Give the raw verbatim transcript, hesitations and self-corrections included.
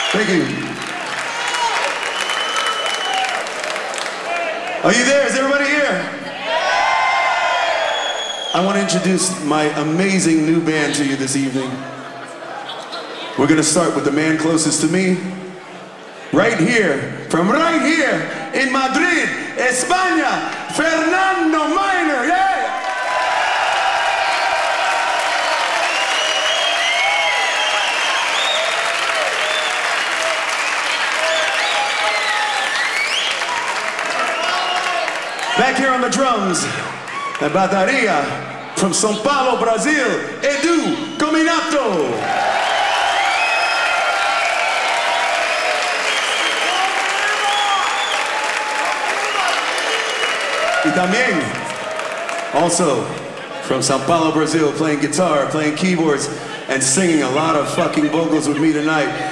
Thank you. Are you there? Is everybody here? I want to introduce my amazing new band to you this evening. We're going to start with the man closest to me. Right here, from right here in Madrid, España, Fernando Miner, yeah! Back here on the drums, the bateria from São Paulo, Brazil, Edu Cominato. Y también, also from São Paulo, Brazil, playing guitar, playing keyboards, and singing a lot of fucking vocals with me tonight.